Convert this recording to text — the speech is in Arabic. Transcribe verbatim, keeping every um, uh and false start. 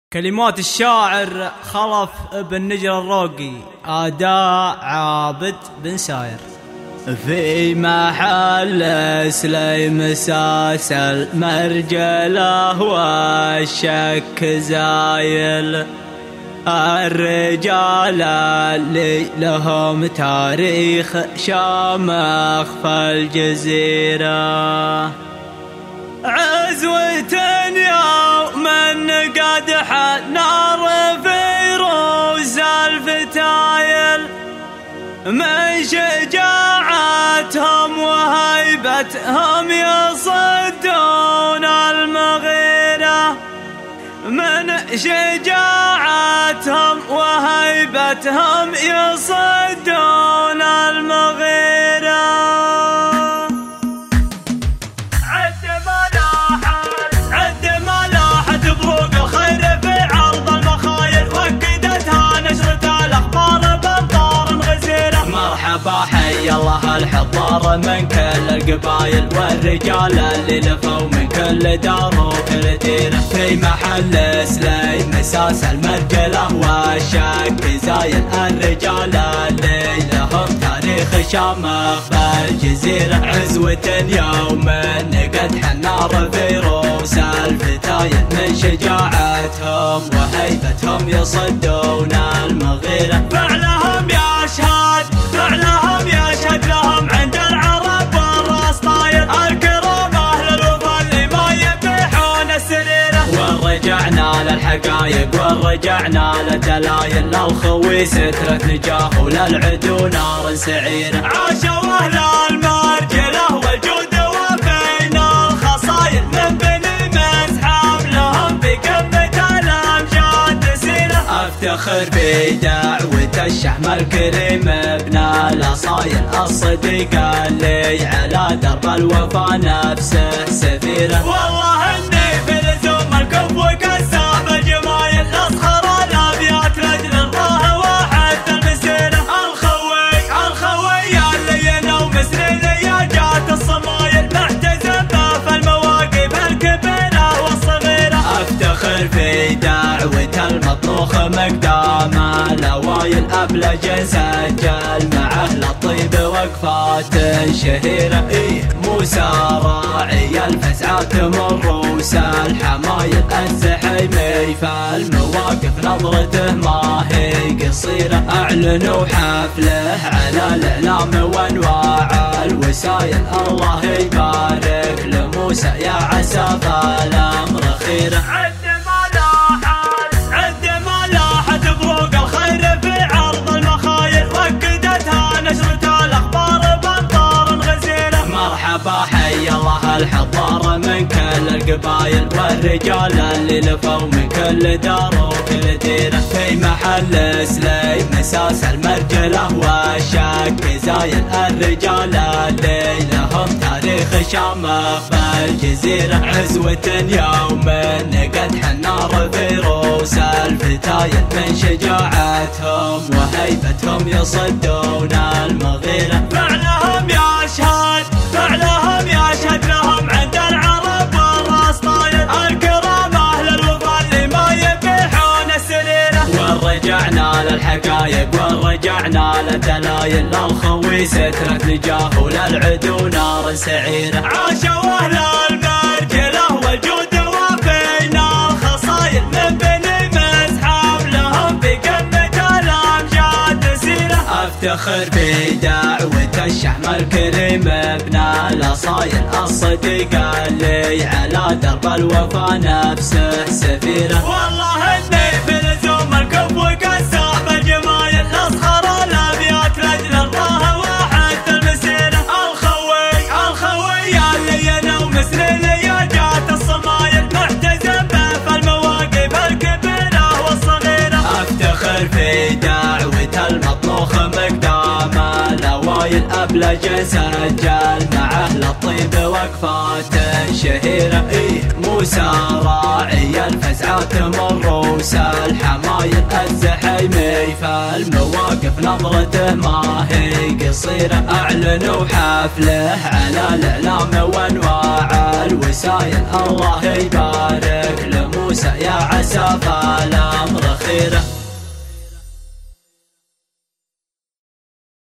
كلمات الشاعر خلف بن نجر الروقي، أداء عابد بن ساير. في محل سليم ساسل مرجله والشك زايل، الرجال اللي لهم تاريخ شامخ في الجزيرة، عزوة يوم قدح نار في روس الفتايل، من شجاعتهم وهيبتهم يصدون المغيرة، من شجاعتهم وهيبتهم يصدون المغيرة. عد ملاحت عد ملاحت بروق الخير في عرض المخايل، وكدتها نشرة الأخبار بأمطار غزيرة. مرحبا حي الله الحضار من كل القبايل، والرجال اللي لفوا من كل دار وكل ديرة، في محل سليم مساس المرجله والشك زايل، الرجال اللي لهم تاريخ شامخ بالجزيرة، عزوة يوم قدح النار في روس الفتايل، من شجاعتهم وهيبتهم يصدون المغيرة. فعلهم يشهد فعلهم يشهد لهم عند العرب والراس طاير، الكرام اهل الوفا اللي ما يبيحون السريرة. ورجعنا للحقايق ورجعنا للدلايل، للخوي سترة نجاه وللعدو نار سعيرة، عاشوا اهل المرجله والجود وفينا الخصايل، من بني مسحاب لهم بقمة الامجاد سيرة. افتخر بدعوة الشحم الكريم ابن الاصايل، الصديق اللي على درب الوفا نفسه سفيرة، والله اني في لزوم الكف وكساب الجمايل، اصخر الابيات لاجل الله وحتى المسيرة. الخوي الخوي اللي ينوم مسرين يا جات الصمايل، محتزم في المواقف الكبيرة والصغيرة. افتخر في دعوة المطروخ مقدام الاوايل، ابلج سجل مع اهل الطيب وقفات شهيرة، إيه موسى راعي الفزعات من روس الحمايل، الزحيمي في المواقف نظرته ما هي قصيرة، اعلنوا حفله على الاعلام وانواع الوسايل، الله يبارك لموسى يا عسى الامر خيره. مرحبا حي الله الحضار من كل القبايل، والرجال اللي لفوا من كل دار وكل ديرة، في محل سليم مساس المرجله والشك زايل، الرجال اللي لهم تاريخ شامخ بالجزيرة، عزوة يوم قدح النار في روس الفتايل، من شجاعتهم وهيبتهم يصدون المغيرة. فعلهم يشهد فعلهم يشهد لهم عند العرب والراس طاير، الكرام اهل الوفا اللي ما يبيحون السريرة. ورجعنا للحقايق ورجعنا للدلايل، للخوي سترة نجاه وللعدو نار سعيرة، عاشوا اهل المرجله والجود وفينا الخصايل، من بني مسحاب لهم بقمة الامجاد سيرة. افتخر بدعوة الشحم الكريم ابن الاصايل، الصديق اللي على درب الوفا نفسه سفيرة، والله اني في لزوم الكف وكساب الجمايل، اصخر الابيات لاجل الله وحتى المسيرة. الخوي الخوي اللي ينوم مسرين يا جات الصمايل، محتزم في المواقف الكبيرة والصغيرة. افتخر في دعوة المطروخ مقدام الاوايل، ابلج سجل مع اهل الطيب وقفات شهيرة، إيه موسى راعي الفزعات من روس الحمايل، الزحيم سليمي فالمواقف نظرته ما هي قصيرة، أعلنوا حفله على الإعلام وأنواع الوسائل. الله يبارك لموسى يا عسى فالأمر خيره،